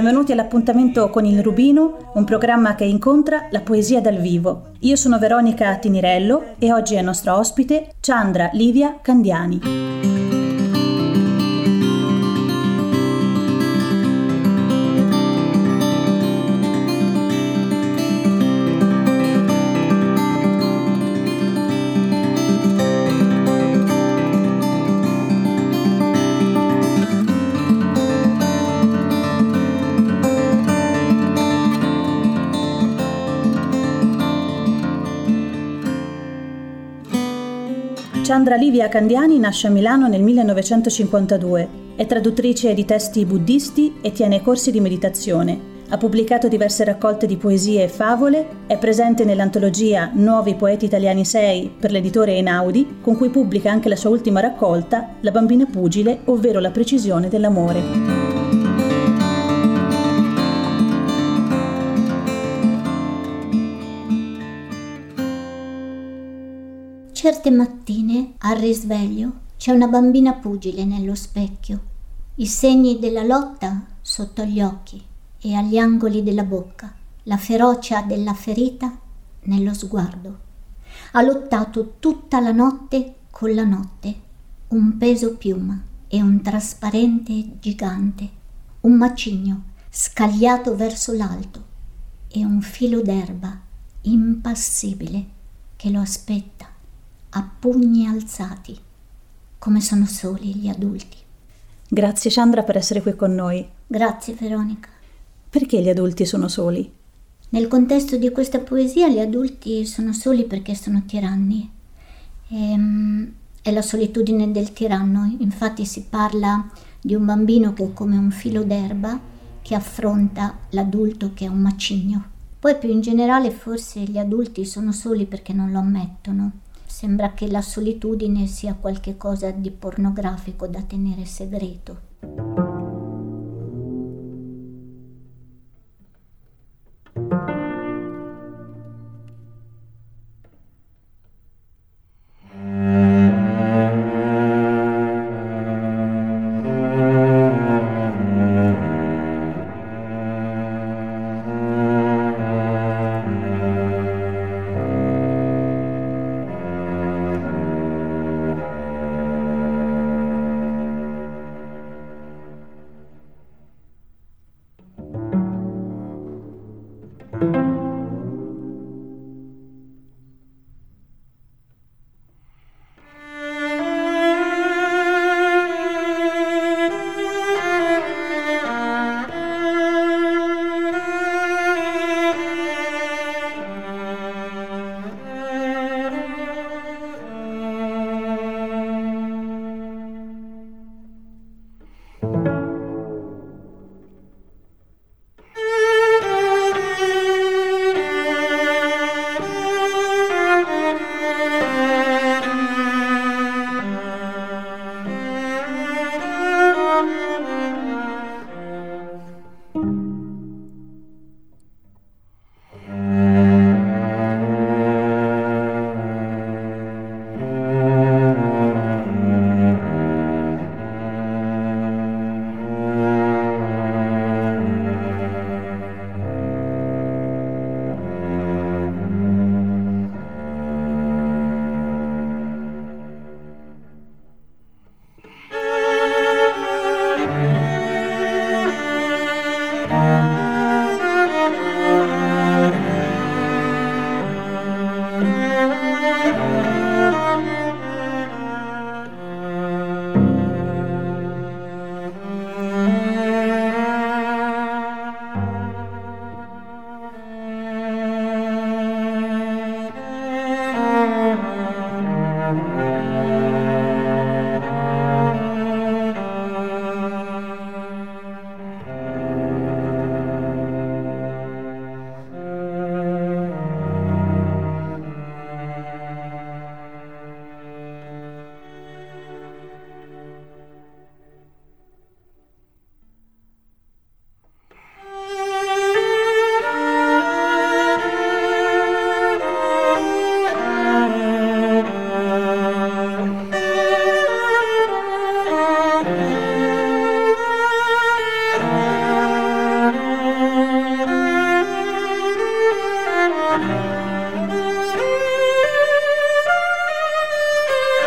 benvenuti all'appuntamento con Il Rubino, un programma che incontra la poesia dal vivo. Io sono Veronica Tinirello e oggi è nostra ospite Chandra Livia Candiani. Chandra Livia Candiani nasce a Milano nel 1952, è traduttrice di testi buddisti e tiene corsi di meditazione. Ha pubblicato diverse raccolte di poesie e favole, è presente nell'antologia Nuovi Poeti Italiani 6 per l'editore Einaudi, con cui pubblica anche la sua ultima raccolta, La bambina pugile, ovvero la precisione dell'amore. Certe mattine, al risveglio, c'è una bambina pugile nello specchio, i segni della lotta sotto gli occhi e agli angoli della bocca, la ferocia della ferita nello sguardo. Ha lottato tutta la notte con la notte, un peso piuma e un trasparente gigante, un macigno scagliato verso l'alto e un filo d'erba impassibile che lo aspetta a pugni alzati, come sono soli gli adulti. Grazie Chandra per essere qui con noi. Grazie Veronica. Perché gli adulti sono soli? Nel contesto di questa poesia gli adulti sono soli perché sono tiranni. È la solitudine del tiranno. Infatti si parla di un bambino che è come un filo d'erba che affronta l'adulto che è un macigno. Poi più in generale forse gli adulti sono soli perché non lo ammettono. Sembra che la solitudine sia qualche cosa di pornografico da tenere segreto.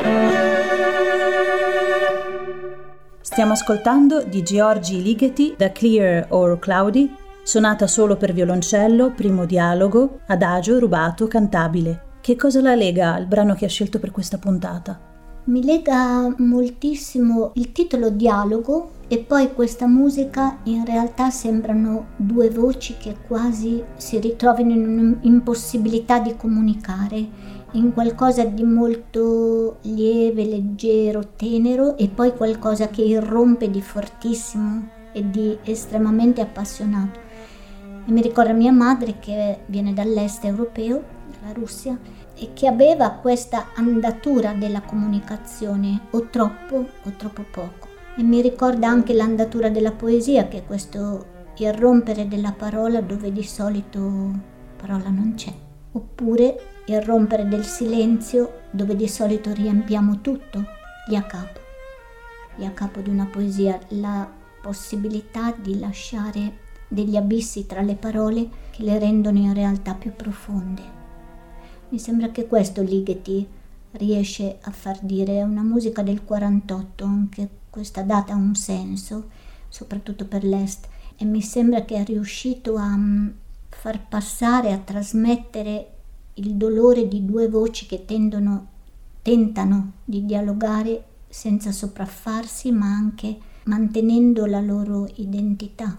Stiamo ascoltando di György Ligeti da Clear or Cloudy, sonata solo per violoncello, primo dialogo, adagio rubato, cantabile. Che cosa la lega al brano che ha scelto per questa puntata? Mi lega moltissimo il titolo dialogo e poi questa musica. In realtà sembrano due voci che quasi si ritrovano in un'impossibilità di comunicare, in qualcosa di molto lieve, leggero, tenero e poi qualcosa che irrompe di fortissimo e di estremamente appassionato. E mi ricorda mia madre che viene dall'est europeo, dalla Russia, e che aveva questa andatura della comunicazione o troppo poco. E mi ricorda anche l'andatura della poesia, che è questo irrompere della parola dove di solito parola non c'è, oppure irrompere del silenzio dove di solito riempiamo tutto, lì a capo di una poesia, la possibilità di lasciare degli abissi tra le parole che le rendono in realtà più profonde. Mi sembra che questo Ligeti riesce a far dire. È una musica del 48, anche questa data ha un senso, soprattutto per l'Est, e mi sembra che è riuscito a far passare, a trasmettere il dolore di due voci che tentano di dialogare senza sopraffarsi, ma anche mantenendo la loro identità.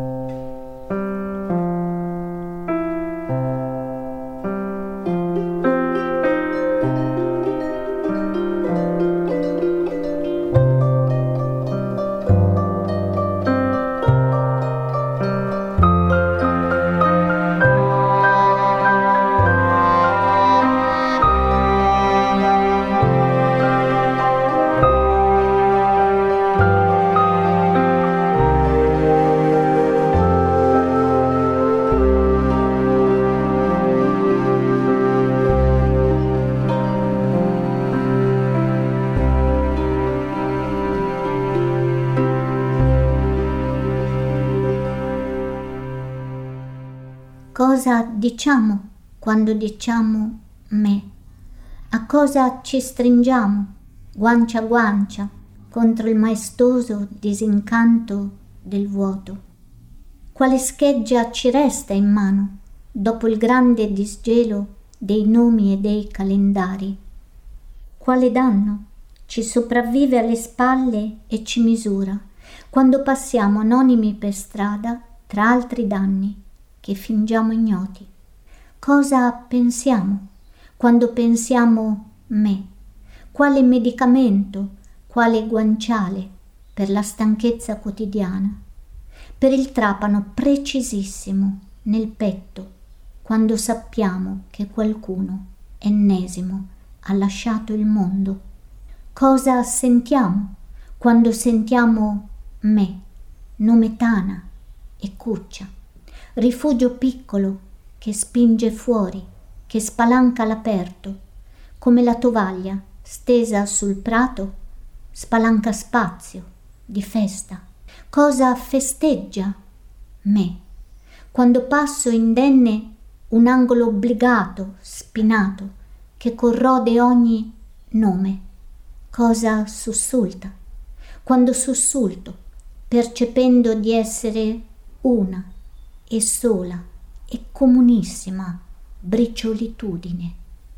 Cosa diciamo quando diciamo me? A cosa ci stringiamo, guancia a guancia, contro il maestoso disincanto del vuoto? Quale scheggia ci resta in mano dopo il grande disgelo dei nomi e dei calendari? Quale danno ci sopravvive alle spalle e ci misura quando passiamo anonimi per strada tra altri danni che fingiamo ignoti? Cosa pensiamo quando pensiamo me? Quale medicamento, quale guanciale per la stanchezza quotidiana, per il trapano precisissimo nel petto quando sappiamo che qualcuno ennesimo ha lasciato il mondo? Cosa sentiamo quando sentiamo me, nome Tana e Cuccia, rifugio piccolo che spinge fuori, che spalanca all'aperto, come la tovaglia stesa sul prato spalanca spazio di festa? Cosa festeggia me quando passo indenne un angolo obbligato, spinato, che corrode ogni nome? Cosa sussulta quando sussulto, percependo di essere una e sola e comunissima briciolitudine?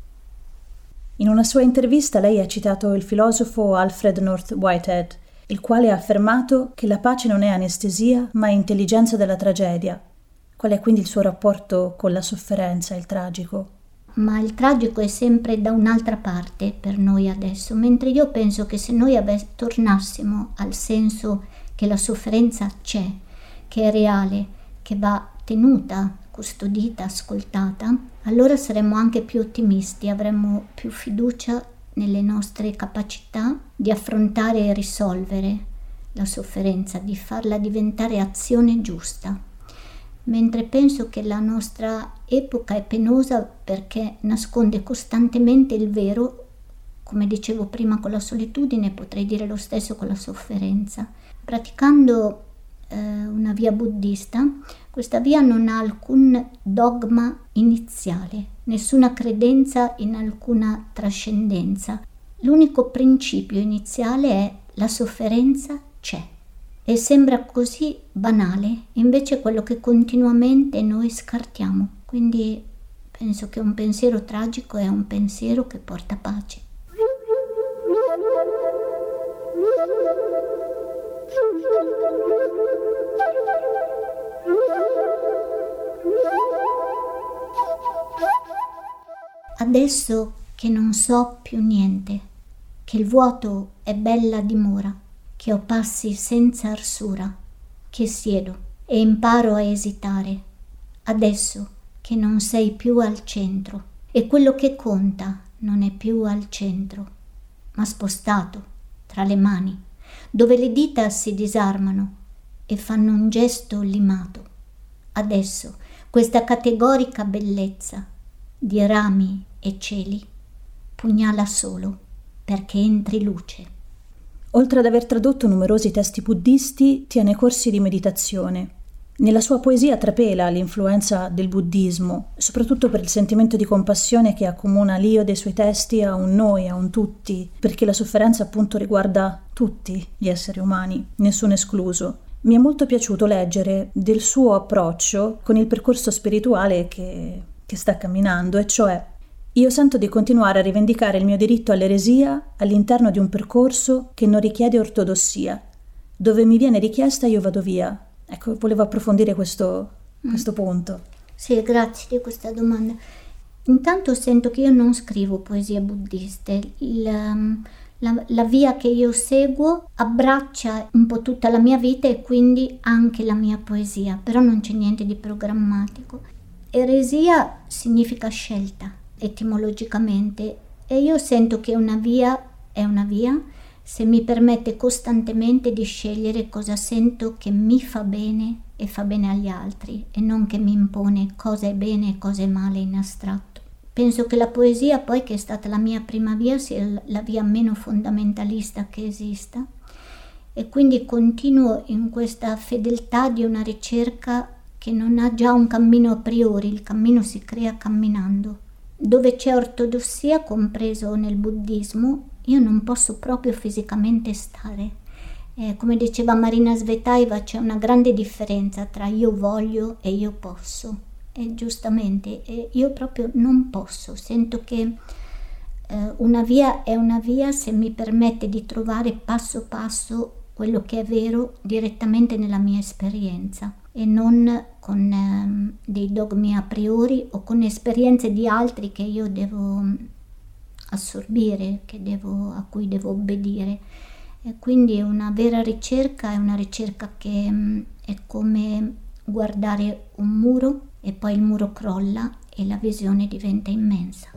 In una sua intervista lei ha citato il filosofo Alfred North Whitehead, il quale ha affermato che la pace non è anestesia ma è intelligenza della tragedia. Qual è quindi il suo rapporto con la sofferenza, il tragico? Ma il tragico è sempre da un'altra parte per noi adesso, mentre io penso che se noi tornassimo al senso che la sofferenza c'è, che è reale, che va tenuta, custodita, ascoltata, allora saremmo anche più ottimisti, avremmo più fiducia nelle nostre capacità di affrontare e risolvere la sofferenza, di farla diventare azione giusta. Mentre penso che la nostra epoca è penosa perché nasconde costantemente il vero, come dicevo prima con la solitudine, potrei dire lo stesso con la sofferenza. Praticando una via buddista, questa via non ha alcun dogma iniziale, nessuna credenza in alcuna trascendenza. l'unico principio iniziale è: la sofferenza c'è. E sembra così banale, invece è quello che continuamente noi scartiamo. Quindi penso che un pensiero tragico è un pensiero che porta pace. Adesso che non so più niente, che il vuoto è bella dimora, che ho passi senza arsura, che siedo e imparo a esitare, adesso che non sei più al centro e quello che conta non è più al centro, ma spostato tra le mani, dove le dita si disarmano e fanno un gesto limato. Adesso questa categorica bellezza di rami e cieli pugnala solo perché entri luce. Oltre ad aver tradotto numerosi testi buddisti, tiene corsi di meditazione. Nella sua poesia trapela l'influenza del buddismo, soprattutto per il sentimento di compassione che accomuna l'io dei suoi testi a un noi, a un tutti, perché la sofferenza appunto riguarda tutti gli esseri umani, nessuno escluso. Mi è molto piaciuto leggere del suo approccio con il percorso spirituale che sta camminando, e cioè: io sento di continuare a rivendicare il mio diritto all'eresia all'interno di un percorso che non richiede ortodossia. Dove mi viene richiesta io vado via. Ecco, volevo approfondire questo punto. Sì, grazie di questa domanda. Intanto sento che io non scrivo poesie buddiste. La via che io seguo abbraccia un po' tutta la mia vita e quindi anche la mia poesia, però non c'è niente di programmatico. Eresia significa scelta etimologicamente, e io sento che una via è una via se mi permette costantemente di scegliere cosa sento che mi fa bene e fa bene agli altri, e non che mi impone cosa è bene e cosa è male in astratto. Penso che la poesia, poi, che è stata la mia prima via, sia la via meno fondamentalista che esista, e quindi continuo in questa fedeltà di una ricerca che non ha già un cammino a priori, il cammino si crea camminando. Dove c'è ortodossia, compreso nel buddismo, io non posso proprio fisicamente stare. Come diceva Marina Svetaeva, c'è una grande differenza tra io voglio e io posso. E giustamente, io proprio non posso. Sento che una via è una via se mi permette di trovare passo passo quello che è vero direttamente nella mia esperienza, e non con dei dogmi a priori o con esperienze di altri che io devo assorbire, a cui devo obbedire. E quindi una vera ricerca è una ricerca che è come guardare un muro e poi il muro crolla e la visione diventa immensa.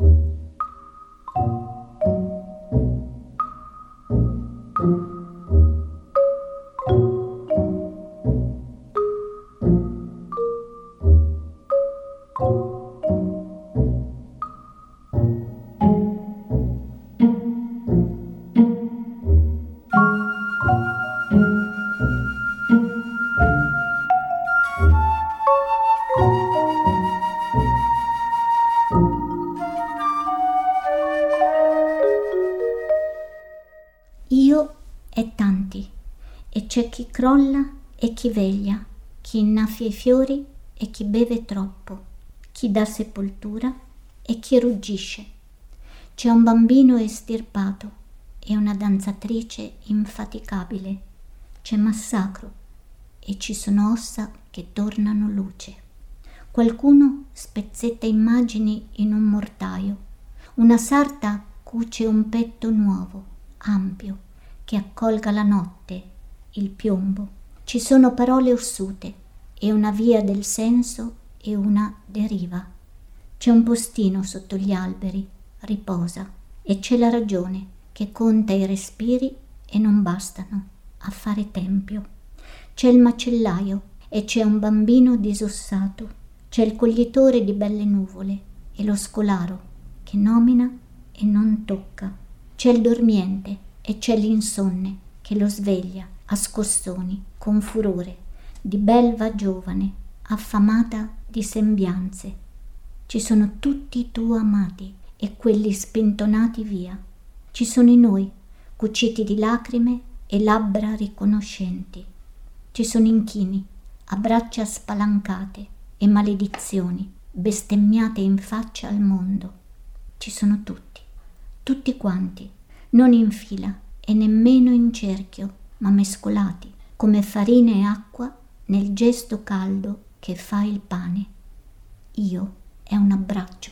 Io e tanti, e c'è chi crolla e chi veglia, chi innaffia i fiori e chi beve troppo, chi dà sepoltura e chi ruggisce. C'è un bambino estirpato e una danzatrice infaticabile. C'è massacro e ci sono ossa che tornano luce. Qualcuno spezzetta immagini in un mortaio. Una sarta cuce un petto nuovo, ampio, che accolga la notte, il piombo. Ci sono parole ossute e una via del senso e una deriva. C'è un postino sotto gli alberi, riposa, e c'è la ragione che conta i respiri e non bastano a fare tempio. C'è il macellaio e c'è un bambino disossato. C'è il coglitore di belle nuvole e lo scolaro che nomina e non tocca. C'è il dormiente e c'è l'insonne che lo sveglia a scossoni con furore di belva giovane affamata di sembianze. Ci sono tutti i tuoi amati e quelli spintonati via. Ci sono in noi, cuciti di lacrime e labbra riconoscenti. Ci sono inchini, a braccia spalancate e maledizioni bestemmiate in faccia al mondo. Ci sono tutti, tutti quanti, non in fila e nemmeno in cerchio, ma mescolati, come farina e acqua nel gesto caldo che fa il pane. Io è un abbraccio.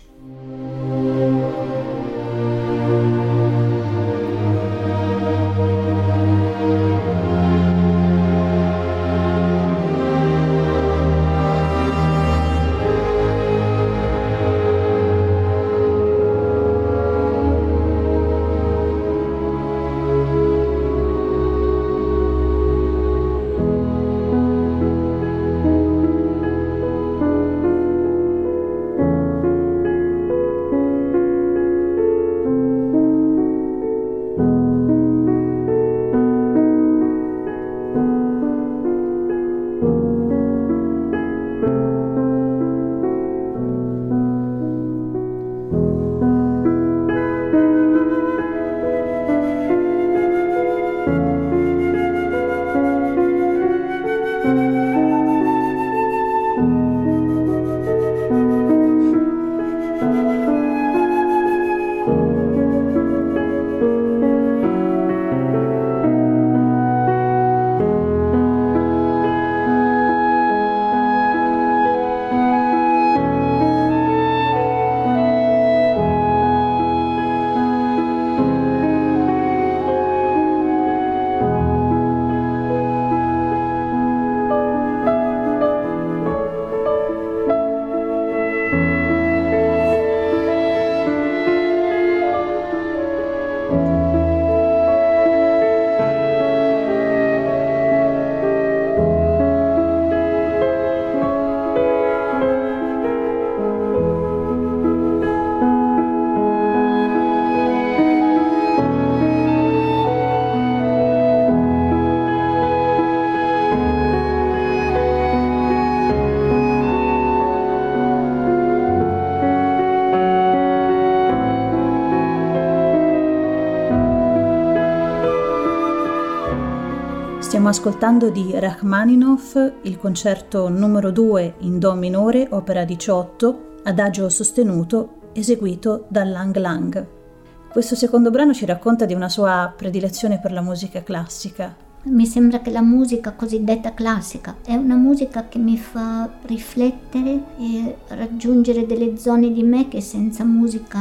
Stiamo ascoltando di Rachmaninov il concerto numero 2 in Do minore, opera 18, adagio sostenuto, eseguito da Lang Lang. Questo secondo brano ci racconta di una sua predilezione per la musica classica. Mi sembra che la musica cosiddetta classica è una musica che mi fa riflettere e raggiungere delle zone di me che senza musica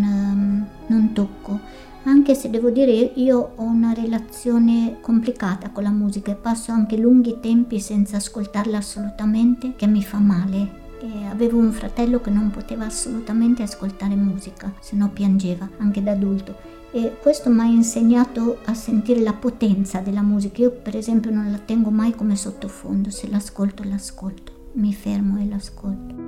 non tocco. Anche se devo dire io ho una relazione complicata con la musica e passo anche lunghi tempi senza ascoltarla assolutamente, che mi fa male. E avevo un fratello che non poteva assolutamente ascoltare musica, se no piangeva, anche da adulto. E questo mi ha insegnato a sentire la potenza della musica. Io per esempio non la tengo mai come sottofondo, se l'ascolto, mi fermo e l'ascolto.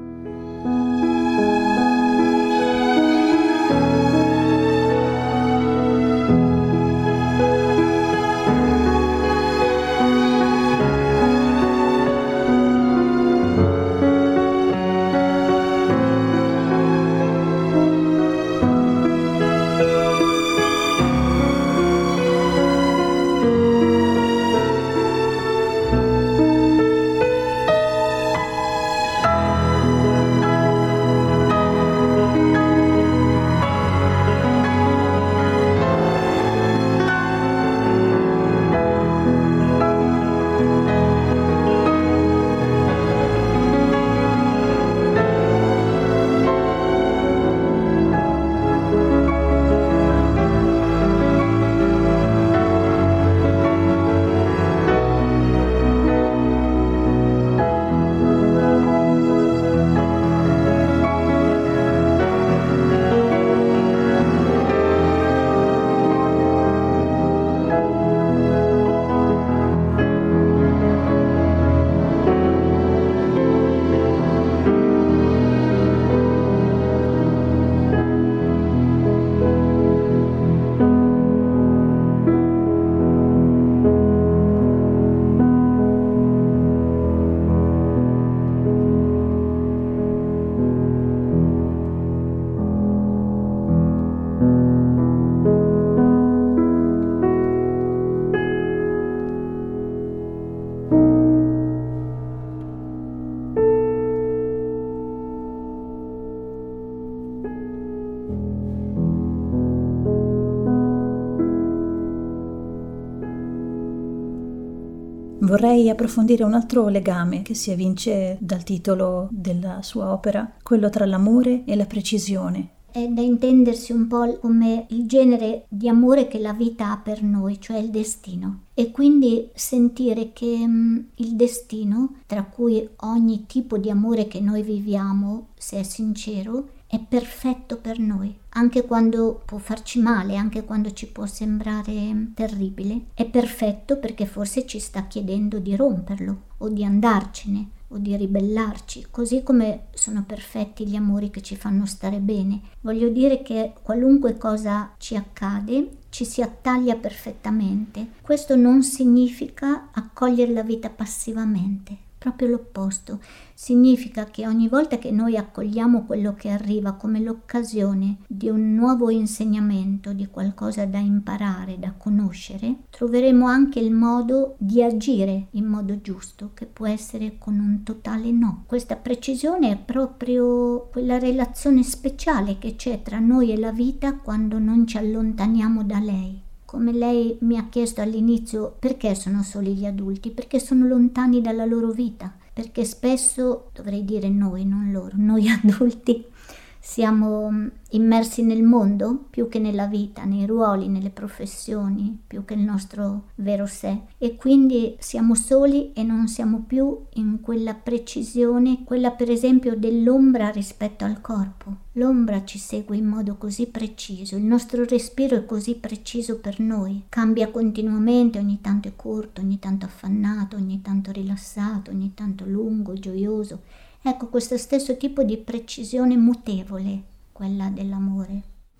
Vorrei approfondire un altro legame che si evince dal titolo della sua opera, quello tra l'amore e la precisione. È da intendersi un po' come il genere di amore che la vita ha per noi, cioè il destino. E quindi sentire che il destino, tra cui ogni tipo di amore che noi viviamo, se è sincero, è perfetto per noi, anche quando può farci male, anche quando ci può sembrare terribile, è perfetto perché forse ci sta chiedendo di romperlo o di andarcene o di ribellarci, così come sono perfetti gli amori che ci fanno stare bene. Voglio dire che qualunque cosa ci accade ci si attaglia perfettamente. Questo non significa accogliere la vita passivamente. Proprio l'opposto, significa che ogni volta che noi accogliamo quello che arriva come l'occasione di un nuovo insegnamento, di qualcosa da imparare, da conoscere, troveremo anche il modo di agire in modo giusto, che può essere con un totale no. Questa precisione è proprio quella relazione speciale che c'è tra noi e la vita quando non ci allontaniamo da lei. Come lei mi ha chiesto all'inizio, perché sono soli gli adulti? Perché sono lontani dalla loro vita, perché spesso, dovrei dire noi, non loro, noi adulti siamo immersi nel mondo più che nella vita, nei ruoli, nelle professioni, più che il nostro vero sé, e quindi siamo soli e non siamo più in quella precisione, quella per esempio dell'ombra rispetto al corpo. L'ombra ci segue in modo così preciso, il nostro respiro è così preciso per noi, cambia continuamente, ogni tanto è corto, ogni tanto affannato, ogni tanto rilassato, ogni tanto lungo, gioioso. Ecco, questo stesso tipo di precisione mutevole, quella dell'amore.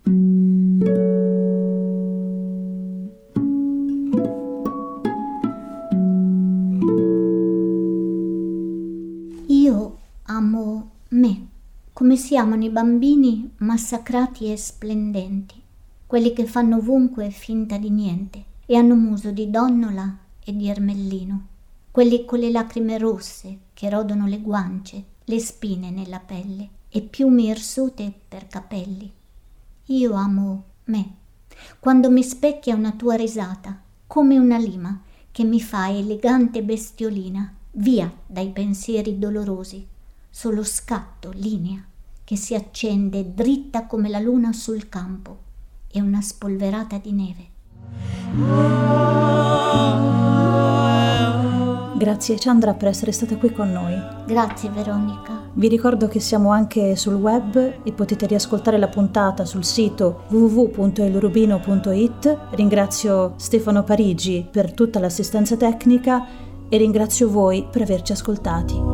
Io amo me, come si amano i bambini massacrati e splendenti, quelli che fanno ovunque finta di niente e hanno muso di donnola e di ermellino, quelli con le lacrime rosse che rodono le guance, le spine nella pelle e piumi irsute per capelli. Io amo me, quando mi specchia una tua risata, come una lima che mi fa elegante bestiolina, via dai pensieri dolorosi, solo scatto, linea, che si accende dritta come la luna sul campo e una spolverata di neve. Grazie Chandra per essere stata qui con noi. Grazie Veronica. Vi ricordo che siamo anche sul web e potete riascoltare la puntata sul sito www.elrubino.it. Ringrazio Stefano Parigi per tutta l'assistenza tecnica e ringrazio voi per averci ascoltati.